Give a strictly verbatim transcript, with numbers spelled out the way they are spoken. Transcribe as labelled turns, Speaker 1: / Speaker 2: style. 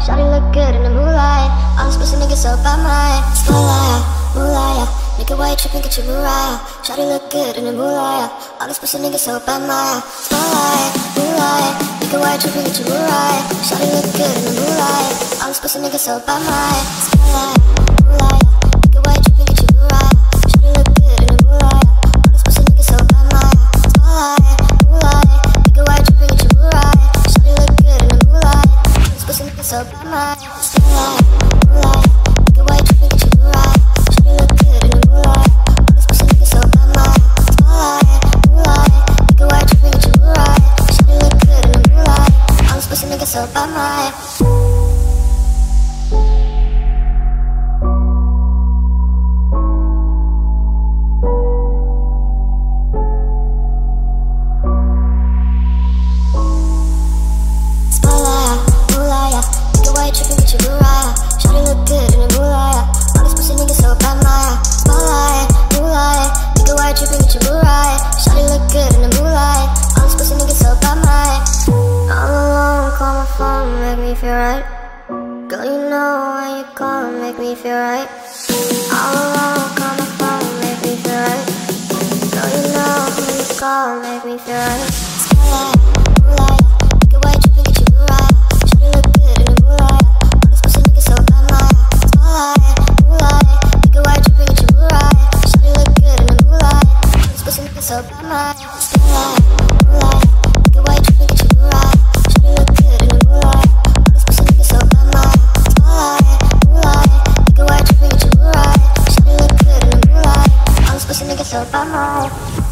Speaker 1: shawty look good in the moonlight. All these pussy niggas so by my spotlight, moonlight. Nigga, why you trippin', get your Mariah. Shawty look good in the moonlight. All these pussy niggas so by my spotlight, moonlight. Nigga, why you trippin', get your Mariah. Shawty look good in the moonlight. All these pussy niggas so by my spotlight, moonlight. Nigga, why you trippin', get your Mariah. Shawty look good in the moonlight. All these pussy niggas so by my spotlight, moonlight. Nigga, why you trippin', get your Mariah. Shawty look good in the moonlight. All these pussy niggas so by my spotlight, moonlight. Nigga, why you trippin', get your Mariah. Shawty look good in the moonlight. All these pussy niggas so by my spotlight, moonlight. Nigga, why you trippin', get your Mariah. Shawty look good in the moonlight. All these pussy niggas so by my. Girl, you know when you call, make me feel right. All alone, call my phone, make me feel right. Girl, you know when you call, make me feel right. Spotlight, moonlight, nigga, why you trippin', get your Mariah. Shawty look good in the moonlight. All these pussy niggas so by my spotlight, moonlight, nigga, why you trippin', get your Mariah. Shawty look good in the moonlight. All these pussy niggas so by my spotlight, moonlight, nigga, why you trippin', get your Mariah. Shawty look good in the moonlight. So by my spotlight, moonlight. Nigga, why you trippin', get your Mariah. Shawty look good in the moonlight. All these pussy niggas so by my